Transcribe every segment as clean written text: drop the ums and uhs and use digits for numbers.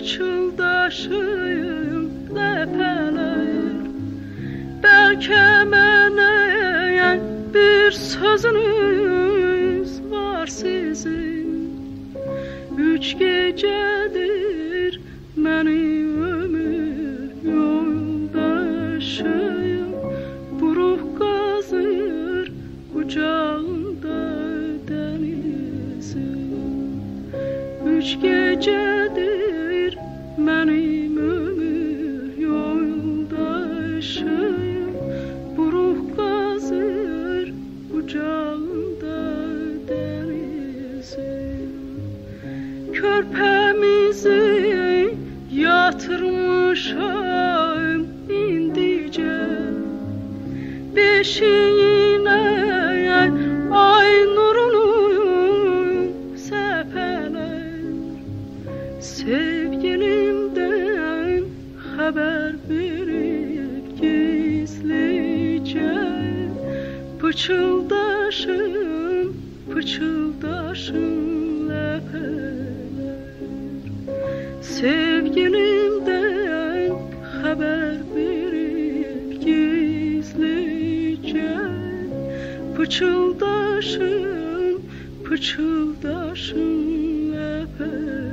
pıçıldaşım ləpələr. Bəlkə mənə bir sözünüz var sizin. 3 gecədir mənim ömür yoldaşım, buruq qazır qucağında dənizim. 3 gecədir mənim ömür yoldaşım, buruq qazır qucağında dənizim. Körpəmizi yatırmışam indicə, beşiyinə ay nurunu səpələr. Sevgilimdən xəbər verib gizlicə, pıçıldaşım, pıçıldaşım ləpələr. Sevgilimdən xəbər verib gizlicə, pıçıldaşım, pıçıldaşım ləpələr.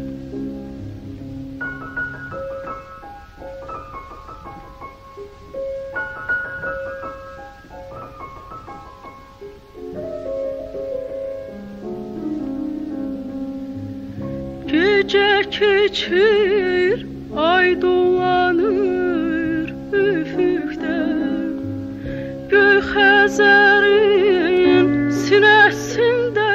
Gecə keçir, ay dolanır üfüqdə, göy Xəzərin sinəsində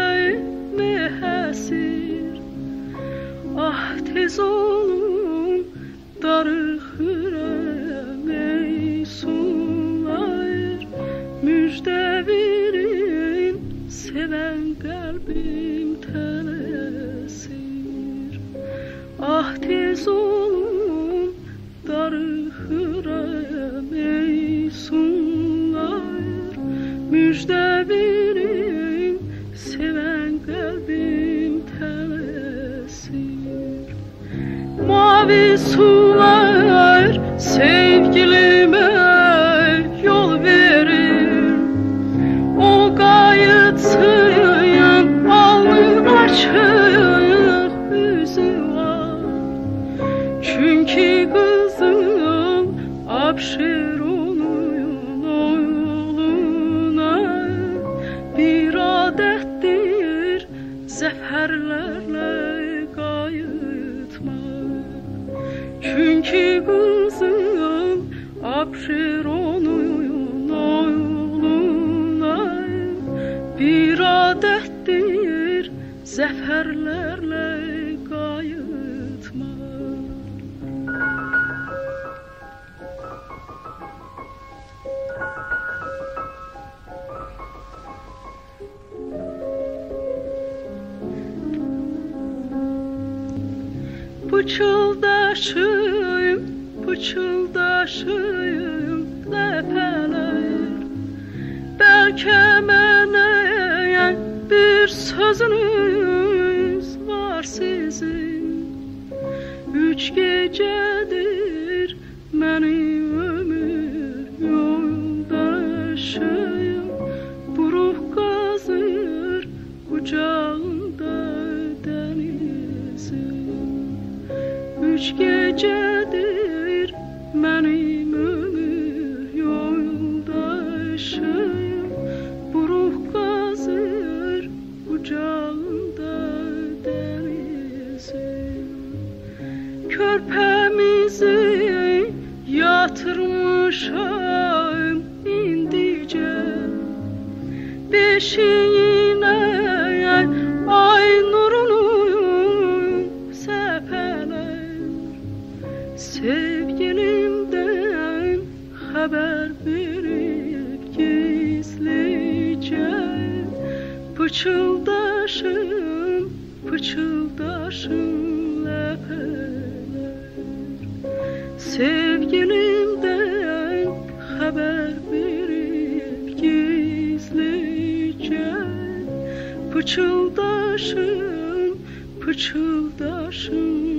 mehəsir. Ah tez olun, darıxıram ey sular, müjdə verin, sevən qəlbim tələsir. Ah tez olun, darıxıram ey sular, müjdə verin, sevən qəlbim tələsir. Mavi sular sevgilimə yol verir, o qayıtsın, alnı açıq üzü var. Çünki qızım Abşeronuyun oğluna bir adətdir zəfərlərlə qayıtmaq. Çünki qızım Abşeronuyun oğluna bir adətdir zəfərlərlə qayıtmaq. Pıçıldaşım, pıçıldaşım ləpələr. Bəlkə mənə bir sözünüz var sizin. 3 gecədir mənim ömür yoldaşım, buruq qazır qucağında dənizim. 3 gecədir mənim ömür yoldaşım, buruq qazır qucağında dənizim. Körpəmizi yatırmışam indicə, beşiyinə ay nurunu səpələr. Sevgilimdən xəbər verib gizlicə, pıçıldaşım, pıçıldaşım ləpələr. Sevgilimdən xəbər verib gizlicə, pıçıldaşım, pıçıldaşım